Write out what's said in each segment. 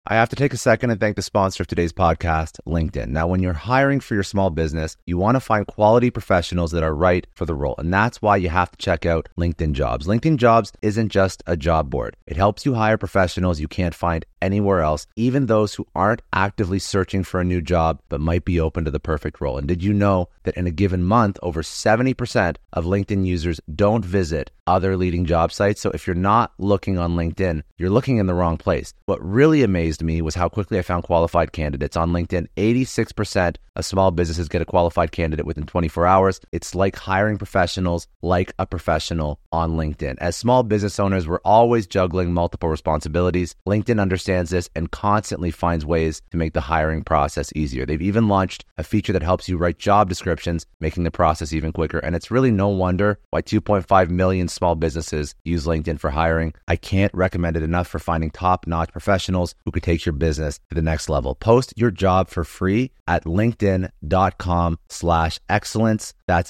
I have to take a second and thank the sponsor of today's podcast, LinkedIn. Now, when you're hiring for your small business, you want to find quality professionals that are right for the role. And that's why you have to check out LinkedIn Jobs. LinkedIn Jobs isn't just a job board. It helps you hire professionals you can't find anywhere else, even those who aren't actively searching for a new job, but might be open to the perfect role. And did you know that in a given month, over 70% of LinkedIn users don't visit other leading job sites? So if you're not looking on LinkedIn, you're looking in the wrong place. What really amazed me was how quickly I found qualified candidates on LinkedIn. 86% of small businesses get a qualified candidate within 24 hours. It's like hiring professionals like a professional on LinkedIn. As small business owners, we're always juggling multiple responsibilities. LinkedIn understands this and constantly finds ways to make the hiring process easier. They've even launched a feature that helps you write job descriptions, making the process even quicker. And it's really no wonder why 2.5 million small businesses use LinkedIn for hiring. I can't recommend it enough for finding top-notch professionals who could take your business to the next level. Post your job for free at linkedin.com/excellence. That's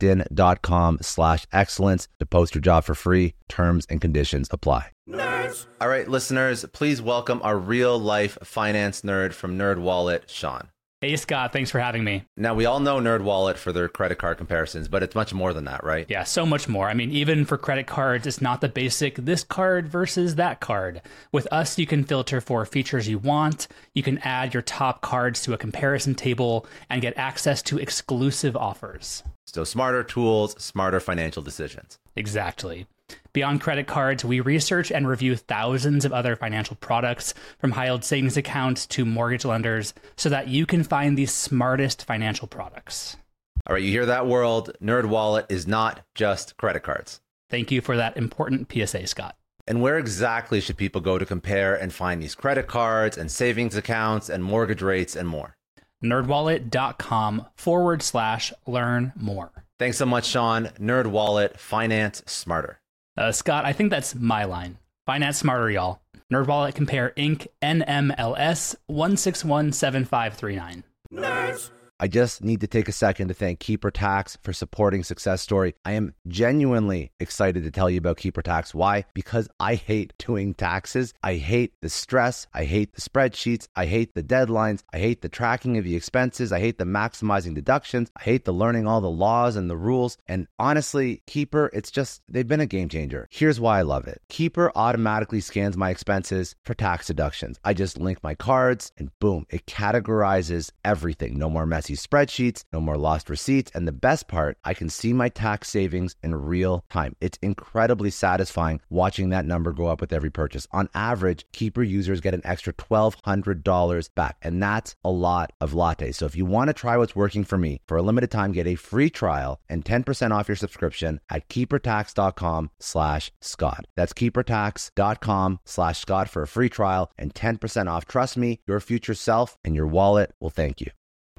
linkedin.com/excellence to post your job for free. Terms and conditions apply. Nerds. All right, listeners, please welcome our real-life finance nerd from NerdWallet, Sean. Hey, Scott, thanks for having me. Now, we all know NerdWallet for their credit card comparisons, but it's much more than that, right? Yeah, so much more. I mean, even for credit cards, it's not the basic this card versus that card. With us, you can filter for features you want. You can add your top cards to a comparison table and get access to exclusive offers. So smarter tools, smarter financial decisions. Exactly. Beyond credit cards, we research and review thousands of other financial products, from high-yield savings accounts to mortgage lenders, so that you can find the smartest financial products. All right, you hear that, world? NerdWallet is not just credit cards. Thank you for that important PSA, Scott. And where exactly should people go to compare and find these credit cards and savings accounts and mortgage rates and more? nerdwallet.com/learn more. Thanks so much, Sean. NerdWallet, finance smarter. Scott, I think that's my line. Finance smarter, y'all. NerdWallet Compare Inc. NMLS 1617539. Nerds. I just need to take a second to thank Keeper Tax for supporting Success Story. I am genuinely excited to tell you about Keeper Tax. Why? Because I hate doing taxes. I hate the stress. I hate the spreadsheets. I hate the deadlines. I hate the tracking of the expenses. I hate the maximizing deductions. I hate the learning all the laws and the rules. And honestly, Keeper, they've been a game changer. Here's why I love it. Keeper automatically scans my expenses for tax deductions. I just link my cards and boom, it categorizes everything. No more messy spreadsheets, no more lost receipts, and the best part, I can see my tax savings in real time. It's incredibly satisfying watching that number go up with every purchase. On average, Keeper users get an extra $1,200 back, and that's a lot of lattes. So if you want to try what's working for me, for a limited time, get a free trial and 10% off your subscription at keepertax.com/Scott. That's keepertax.com/Scott for a free trial and 10% off. Trust me, your future self and your wallet will thank you.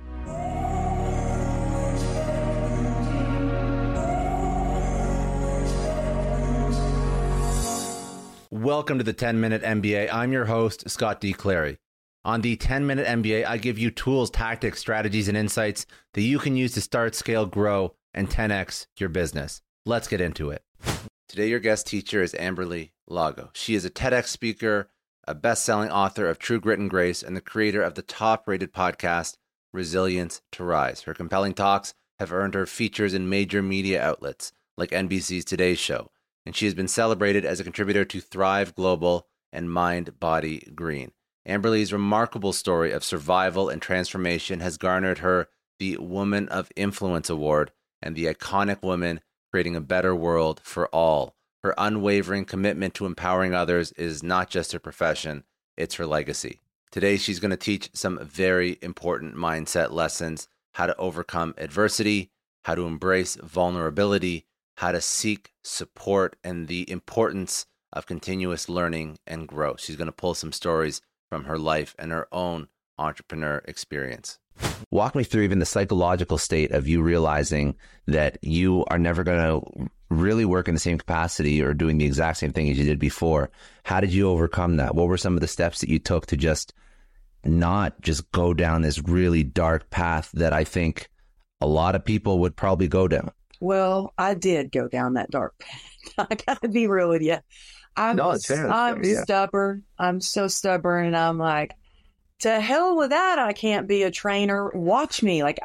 Welcome to the 10-Minute MBA. I'm your host, Scott D. Clary. On the 10-Minute MBA, I give you tools, tactics, strategies, and insights that you can use to start, scale, grow, and 10x your business. Let's get into it. Today, your guest teacher is Amberly Lago. She is a TEDx speaker, a best-selling author of True Grit and Grace, and the creator of the top-rated podcast, Resilience to Rise. Her compelling talks have earned her features in major media outlets like NBC's Today Show, and she has been celebrated as a contributor to Thrive Global and Mind Body Green. Amberly's remarkable story of survival and transformation has garnered her the Woman of Influence Award and the Iconic Woman Creating a Better World for All. Her unwavering commitment to empowering others is not just her profession, it's her legacy. Today, she's going to teach some very important mindset lessons: how to overcome adversity, how to embrace vulnerability, how to seek support, and the importance of continuous learning and growth. She's going to pull some stories from her life and her own entrepreneur experience. Walk me through even the psychological state of you realizing that you are never going to really work in the same capacity or doing the exact same thing as you did before. How did you overcome that? What were some of the steps that you took to just not just go down this really dark path that I think a lot of people would probably go down? Well, I did go down that dark path. I gotta be real with you. No, it's fair. I'm Yeah. stubborn. I'm so stubborn, and I'm like, to hell with that. I can't be a trainer. Watch me. Like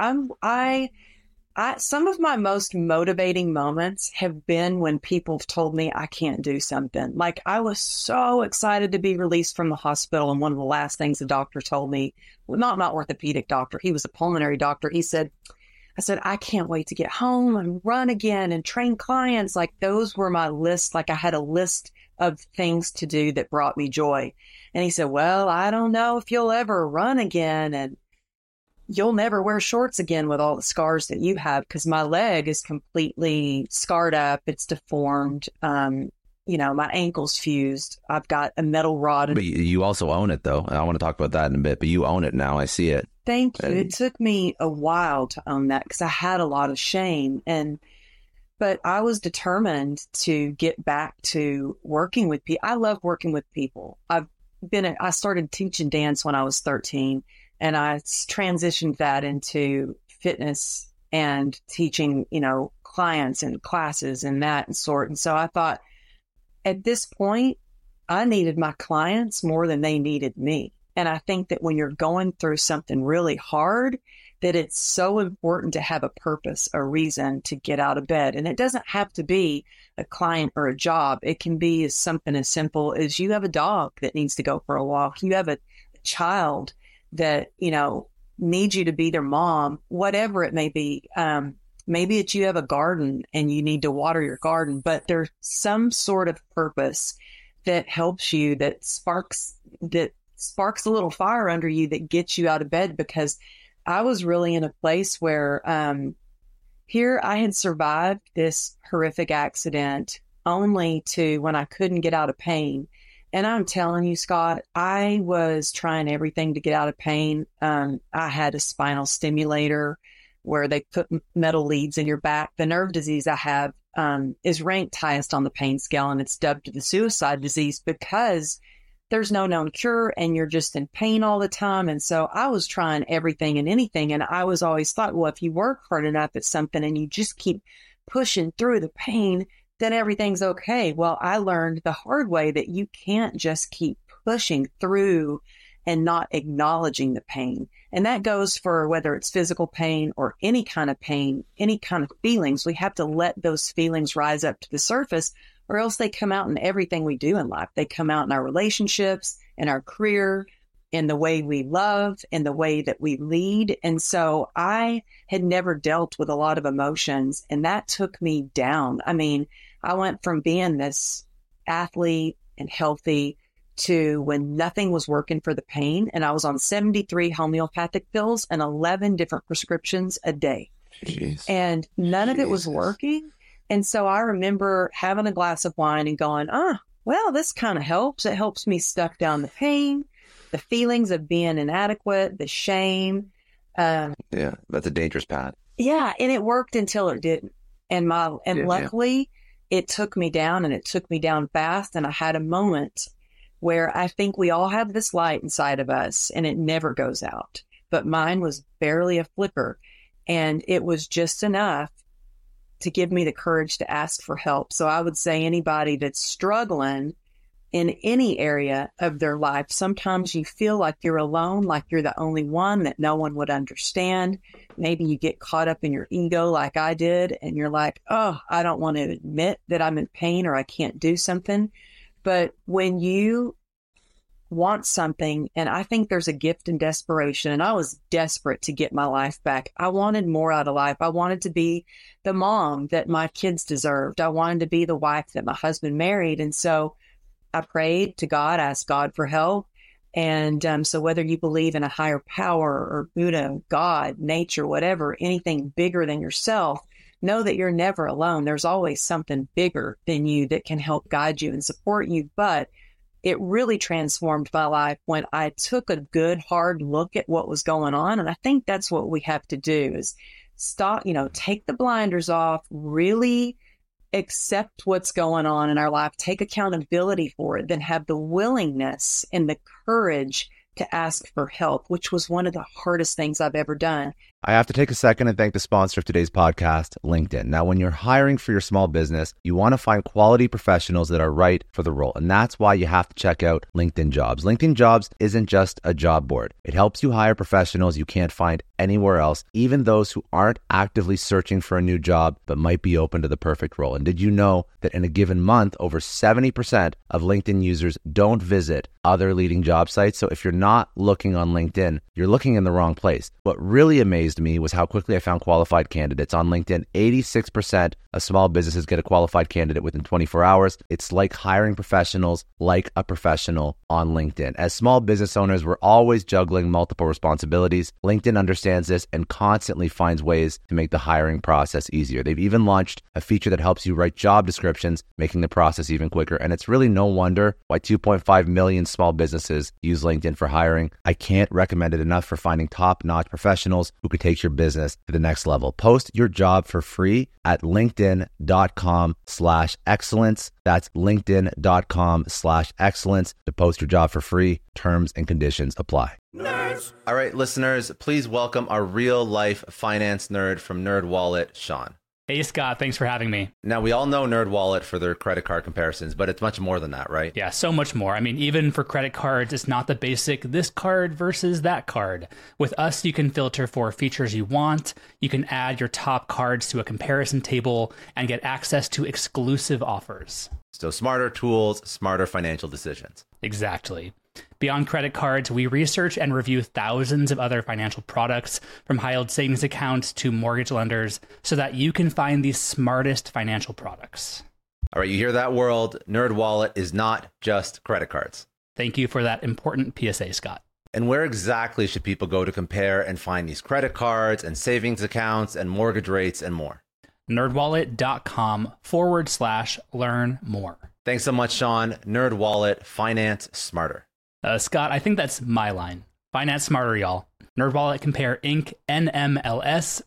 some of my most motivating moments have been when people have told me I can't do something. Like I was so excited to be released from the hospital. And one of the last things the doctor told me, well, not orthopedic doctor, he was a pulmonary doctor. I said, I can't wait to get home and run again and train clients. Like those were my list. Like I had a list of things to do that brought me joy. And he said, well, I don't know if you'll ever run again. And you'll never wear shorts again with all the scars that you have, because my leg is completely scarred up. It's deformed. My ankle's fused. I've got a metal rod. But you also own it, though. I want to talk about that in a bit, but you own it now. I see it. Thank you. It took me a while to own that because I had a lot of shame. But I was determined to get back to working with people. I love working with people. I started teaching dance when I was 13. And I transitioned that into fitness and teaching, clients and classes and that and sort. And so I thought at this point, I needed my clients more than they needed me. And I think that when you're going through something really hard, that it's so important to have a purpose, a reason to get out of bed. And it doesn't have to be a client or a job. It can be something as simple as you have a dog that needs to go for a walk. You have a child that, needs you to be their mom, whatever it may be. Maybe it's you have a garden and you need to water your garden, but there's some sort of purpose that helps you, that sparks a little fire under you that gets you out of bed. Because I was really in a place where here I had survived this horrific accident only to when I couldn't get out of pain. And I'm telling you, Scott, I was trying everything to get out of pain. I had a spinal stimulator where they put metal leads in your back. The nerve disease I have is ranked highest on the pain scale, and it's dubbed the suicide disease because there's no known cure and you're just in pain all the time. And so I was trying everything and anything. And I was always thought, well, if you work hard enough at something and you just keep pushing through the pain, then everything's okay. Well, I learned the hard way that you can't just keep pushing through and not acknowledging the pain. And that goes for whether it's physical pain or any kind of pain, any kind of feelings. We have to let those feelings rise up to the surface, or else they come out in everything we do in life. They come out in our relationships, in our career, in the way we love, in the way that we lead. And so I had never dealt with a lot of emotions, and that took me down. I mean, I went from being this athlete and healthy to when nothing was working for the pain. And I was on 73 homeopathic pills and 11 different prescriptions a day. Jeez. And none of it was working. And so I remember having a glass of wine and going, well, this kind of helps. It helps me stuff down the pain, the feelings of being inadequate, the shame. Yeah, that's a dangerous path. Yeah. And it worked until it didn't. And luckily it took me down, and it took me down fast. And I had a moment where I think we all have this light inside of us and it never goes out. But mine was barely a flicker, and it was just enough to give me the courage to ask for help. So I would say anybody that's struggling in any area of their life, sometimes you feel like you're alone, like you're the only one, that no one would understand. Maybe you get caught up in your ego like I did, and you're like, I don't want to admit that I'm in pain or I can't do something. But when you want something, and I think there's a gift in desperation, and I was desperate to get my life back. I wanted more out of life. I wanted to be the mom that my kids deserved. I wanted to be the wife that my husband married. And so I prayed to God, asked God for help. And so whether you believe in a higher power or Buddha, God, nature, whatever, anything bigger than yourself, know that you're never alone. There's always something bigger than you that can help guide you and support you. But it really transformed my life when I took a good, hard look at what was going on. And I think that's what we have to do is stop, take the blinders off, really accept what's going on in our life, take accountability for it, then have the willingness and the courage to ask for help, which was one of the hardest things I've ever done. I have to take a second and thank the sponsor of today's podcast, LinkedIn. Now, when you're hiring for your small business, you want to find quality professionals that are right for the role. And that's why you have to check out LinkedIn Jobs. LinkedIn Jobs isn't just a job board. It helps you hire professionals you can't find anywhere else, even those who aren't actively searching for a new job, but might be open to the perfect role. And did you know that in a given month, over 70% of LinkedIn users don't visit other leading job sites? So if you're not looking on LinkedIn, you're looking in the wrong place. What really amazed me was how quickly I found qualified candidates on LinkedIn. 86% of small businesses get a qualified candidate within 24 hours. It's like hiring professionals like a professional on LinkedIn. As small business owners, we're always juggling multiple responsibilities. LinkedIn understands this and constantly finds ways to make the hiring process easier. They've even launched a feature that helps you write job descriptions, making the process even quicker. And it's really no wonder why 2.5 million small businesses use LinkedIn for hiring. I can't recommend it enough for finding top-notch professionals who could take your business to the next level. Post your job for free at linkedin.com/excellence. That's linkedin.com/excellence to post your job for free. Terms and conditions apply. Nerds. All right, listeners, please welcome our real life finance nerd from NerdWallet, Sean. Hey, Scott, thanks for having me. Now, we all know NerdWallet for their credit card comparisons, but it's much more than that, right? Yeah, so much more. I mean, even for credit cards, it's not the basic this card versus that card. With us, you can filter for features you want. You can add your top cards to a comparison table and get access to exclusive offers. So smarter tools, smarter financial decisions. Exactly. Beyond credit cards, we research and review thousands of other financial products, from high-yield savings accounts to mortgage lenders, so that you can find the smartest financial products. All right, you hear that, world? NerdWallet is not just credit cards. Thank you for that important PSA, Scott. And where exactly should people go to compare and find these credit cards and savings accounts and mortgage rates and more? nerdwallet.com/learn more. Thanks so much, Sean. NerdWallet, finance smarter. Scott, I think that's my line. Finance smarter, y'all. NerdWallet Compare Inc. NMLS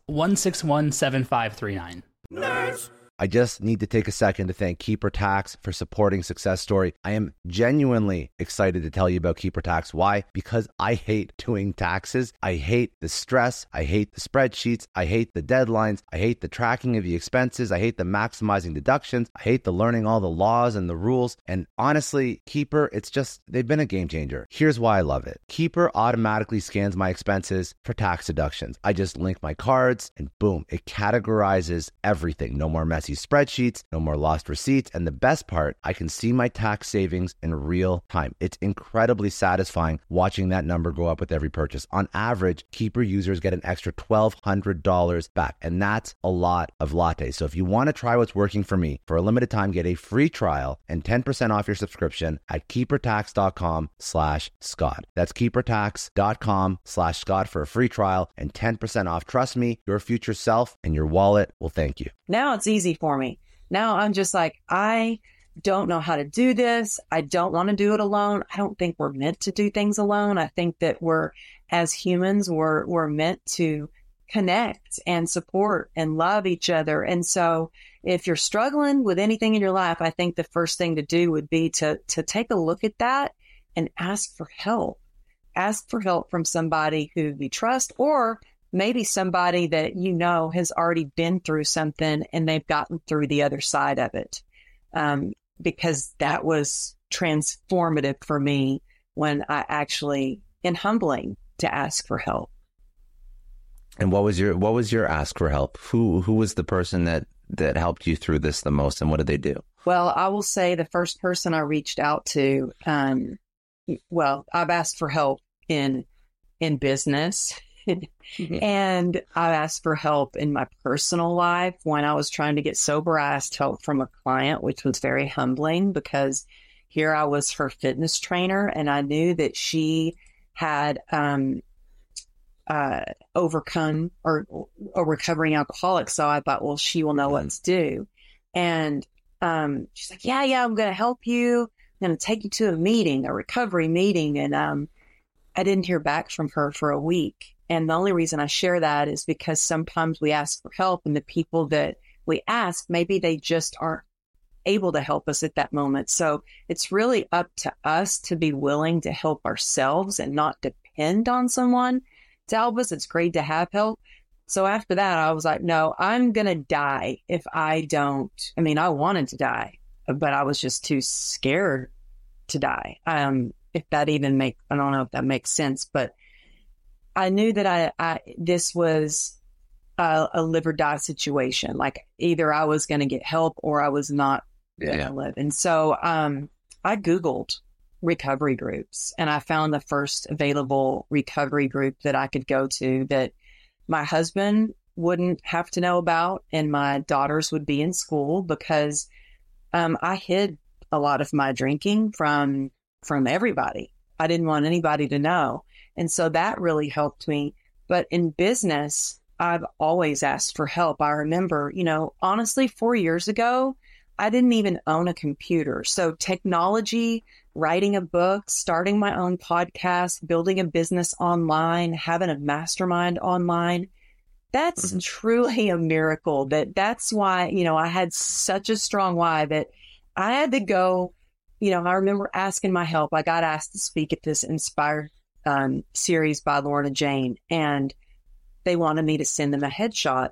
1617539. Nerds. I just need to take a second to thank Keeper Tax for supporting Success Story. I am genuinely excited to tell you about Keeper Tax. Why? Because I hate doing taxes. I hate the stress. I hate the spreadsheets. I hate the deadlines. I hate the tracking of the expenses. I hate the maximizing deductions. I hate the learning all the laws and the rules. And honestly, Keeper, they've been a game changer. Here's why I love it. Keeper automatically scans my expenses for tax deductions. I just link my cards and boom, it categorizes everything. No more messy spreadsheets, no more lost receipts, and the best part, I can see my tax savings in real time. It's incredibly satisfying watching that number go up with every purchase. On average, Keeper users get an extra $1,200 back, and that's a lot of lattes. So if you want to try what's working for me, for a limited time, get a free trial and 10% off your subscription at keepertax.com/Scott. That's keepertax.com/Scott for a free trial and 10% off. Trust me, your future self and your wallet will thank you. Now it's easy for me. Now I'm just like, I don't know how to do this. I don't want to do it alone. I don't think we're meant to do things alone. I think that as humans, we're meant to connect and support and love each other. And so if you're struggling with anything in your life, I think the first thing to do would be to take a look at that and ask for help. Ask for help from somebody who you trust, or maybe somebody that you know has already been through something and they've gotten through the other side of it. Because that was transformative for me when I actually, and humbling to ask for help. And what was your ask for help? Who was the person that helped you through this the most, and what did they do? Well, I will say the first person I reached out to, I've asked for help in business. And I asked for help in my personal life. When I was trying to get sober, I asked help from a client, which was very humbling because here I was her fitness trainer, and I knew that she had overcome or a recovering alcoholic. So I thought, well, she will know what to do. And she's like, yeah, I'm going to help you. I'm going to take you to a meeting, a recovery meeting. And I didn't hear back from her for a week. And the only reason I share that is because sometimes we ask for help, and the people that we ask, maybe they just aren't able to help us at that moment. So it's really up to us to be willing to help ourselves and not depend on someone to help us. It's great to have help, So after that, I was like, no, I'm going to die if I don't. I mean, I wanted to die, but I was just too scared to die. If that even I don't know if that makes sense, but I knew that this was a live or die situation. Like either I was going to get help or I was not going to live. And so I Googled recovery groups and I found the first available recovery group that I could go to that my husband wouldn't have to know about and my daughters would be in school, because I hid a lot of my drinking from everybody. I didn't want anybody to know. And so that really helped me. But in business, I've always asked for help. I remember, honestly, 4 years ago, I didn't even own a computer. So technology, writing a book, starting my own podcast, building a business online, having a mastermind online, that's truly a miracle. That's why, I had such a strong why that I had to go. I remember asking my help. I got asked to speak at this Inspire series by Lorna Jane, and they wanted me to send them a headshot.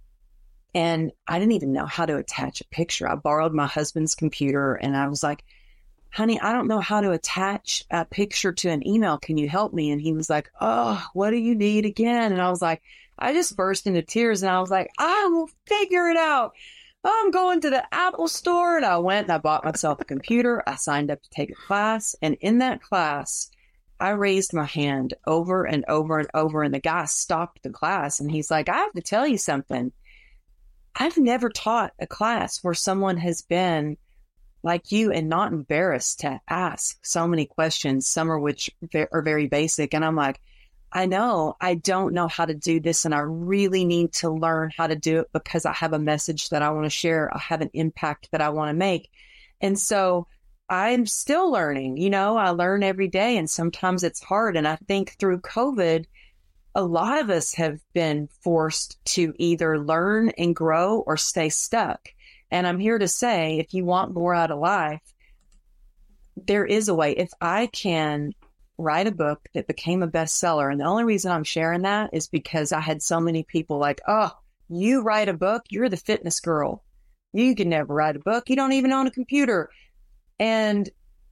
And I didn't even know how to attach a picture. I borrowed my husband's computer and I was like, honey, I don't know how to attach a picture to an email. Can you help me? And he was like, oh, what do you need again? And I was like, I just burst into tears and I was like, I will figure it out. I'm going to the Apple store. And I went and I bought myself a computer. I signed up to take a class. And in that class, I raised my hand over and over and over. And the guy stopped the class and he's like, I have to tell you something. I've never taught a class where someone has been like you and not embarrassed to ask so many questions, some of which are very basic. And I'm like, I know I don't know how to do this and I really need to learn how to do it because I have a message that I want to share. I have an impact that I want to make. And so I'm still learning, I learn every day and sometimes it's hard. And I think through COVID, a lot of us have been forced to either learn and grow or stay stuck. And I'm here to say, if you want more out of life, there is a way. If I can write a book that became a bestseller, and the only reason I'm sharing that is because I had so many people like, oh, you write a book, you're the fitness girl. You can never write a book. You don't even own a computer. And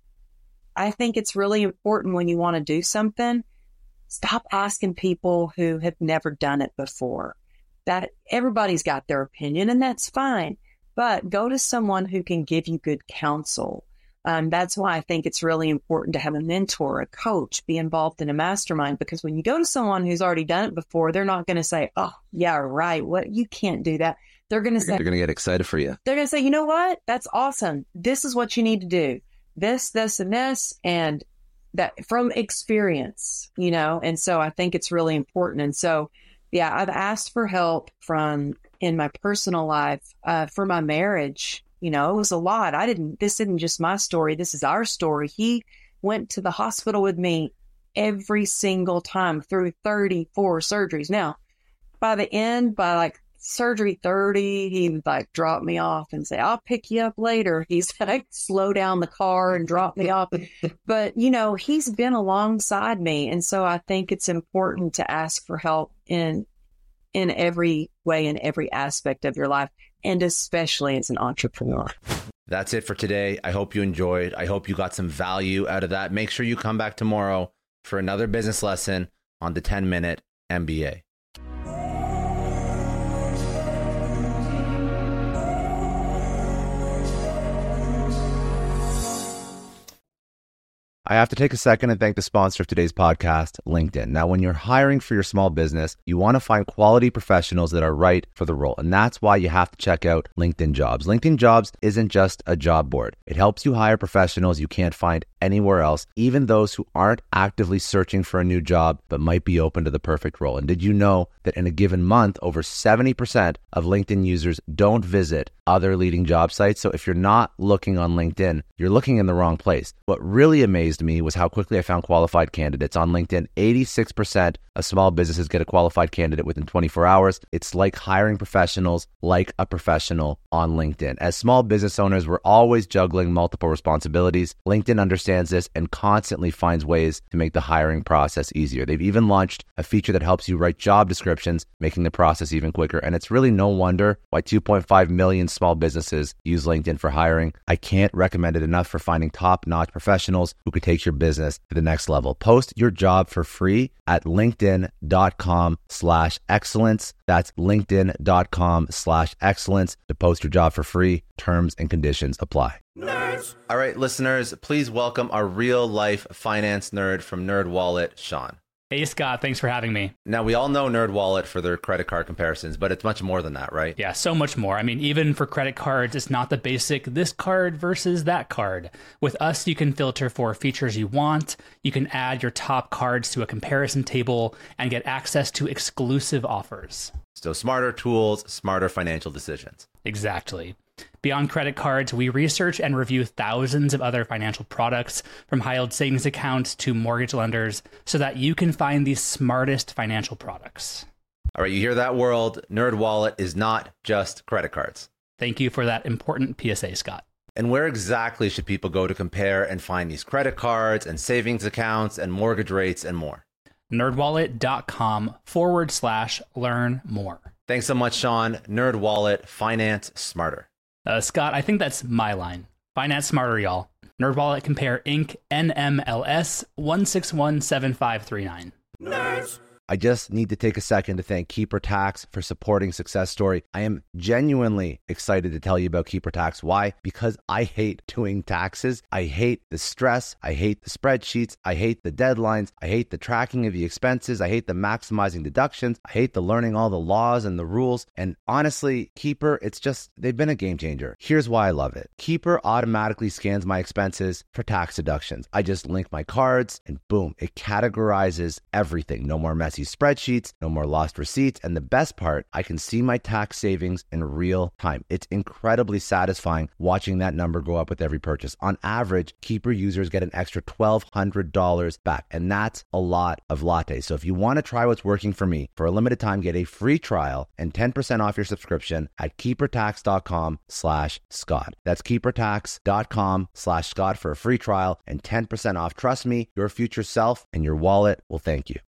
I think it's really important when you want to do something, stop asking people who have never done it before. That everybody's got their opinion and that's fine, but go to someone who can give you good counsel. That's why I think it's really important to have a mentor, a coach, be involved in a mastermind, because when you go to someone who's already done it before, they're not going to say, oh, yeah, right. What? You can't do that. They're going to say, they're going to get excited for you. They're going to say, you know what? That's awesome. This is what you need to do. This, and this, and that from experience, and so I think it's really important. And so, yeah, I've asked for help in my personal life, for my marriage. It was a lot. This isn't just my story. This is our story. He went to the hospital with me every single time through 34 surgeries. Now, by like surgery 30, he would like drop me off and say, I'll pick you up later. He's like slow down the car and drop me off. But, he's been alongside me. And so I think it's important to ask for help in every way, in every aspect of your life, and especially as an entrepreneur. That's it for today. I hope you enjoyed. I hope you got some value out of that. Make sure you come back tomorrow for another business lesson on the 10-Minute MBA. I have to take a second and thank the sponsor of today's podcast, LinkedIn. Now, when you're hiring for your small business, you want to find quality professionals that are right for the role. And that's why you have to check out LinkedIn Jobs. LinkedIn Jobs isn't just a job board. It helps you hire professionals you can't find anywhere else, even those who aren't actively searching for a new job, but might be open to the perfect role. And did you know that in a given month, over 70% of LinkedIn users don't visit other leading job sites. So if you're not looking on LinkedIn, you're looking in the wrong place. What really amazed me was how quickly I found qualified candidates on LinkedIn. 86% of small businesses get a qualified candidate within 24 hours. It's like hiring professionals like a professional on LinkedIn. As small business owners, we're always juggling multiple responsibilities. LinkedIn understands this and constantly finds ways to make the hiring process easier. They've even launched a feature that helps you write job descriptions, making the process even quicker. And it's really no wonder why 2.5 million small businesses use LinkedIn for hiring. I can't recommend it enough for finding top-notch professionals who could take your business to the next level. Post your job for free at linkedin.com/excellence. That's linkedin.com/excellence to post your job for free. Terms and conditions apply. Nerds. All right, listeners, please welcome our real-life finance nerd from NerdWallet, Sean. Hey, Scott, thanks for having me. Now, we all know NerdWallet for their credit card comparisons, but it's much more than that, right? Yeah, so much more. I mean, even for credit cards, it's not the basic this card versus that card. With us, you can filter for features you want. You can add your top cards to a comparison table and get access to exclusive offers. So smarter tools, smarter financial decisions. Exactly. Beyond credit cards, we research and review thousands of other financial products, from high-yield savings accounts to mortgage lenders, so that you can find the smartest financial products. All right, you hear that, world? NerdWallet is not just credit cards. Thank you for that important PSA, Scott. And where exactly should people go to compare and find these credit cards and savings accounts and mortgage rates and more? nerdwallet.com/learn more. Thanks so much, Sean. NerdWallet, finance smarter. Scott, I think that's my line. Finance smarter, y'all. NerdWallet compare Inc. NMLS 1617539. Nerds. I just need to take a second to thank Keeper Tax for supporting Success Story. I am genuinely excited to tell you about Keeper Tax. Why? Because I hate doing taxes. I hate the stress. I hate the spreadsheets. I hate the deadlines. I hate the tracking of the expenses. I hate the maximizing deductions. I hate the learning all the laws and the rules. And honestly, Keeper, they've been a game changer. Here's why I love it. Keeper automatically scans my expenses for tax deductions. I just link my cards and boom, it categorizes everything. No more messy spreadsheets, no more lost receipts, and the best part, I can see my tax savings in real time. It's incredibly satisfying watching that number go up with every purchase. On average, Keeper users get an extra $1,200 back, and that's a lot of lattes. So if you want to try what's working for me, for a limited time, get a free trial and 10% off your subscription at keepertax.com/Scott. That's keepertax.com/Scott for a free trial and 10% off. Trust me, your future self and your wallet will thank you.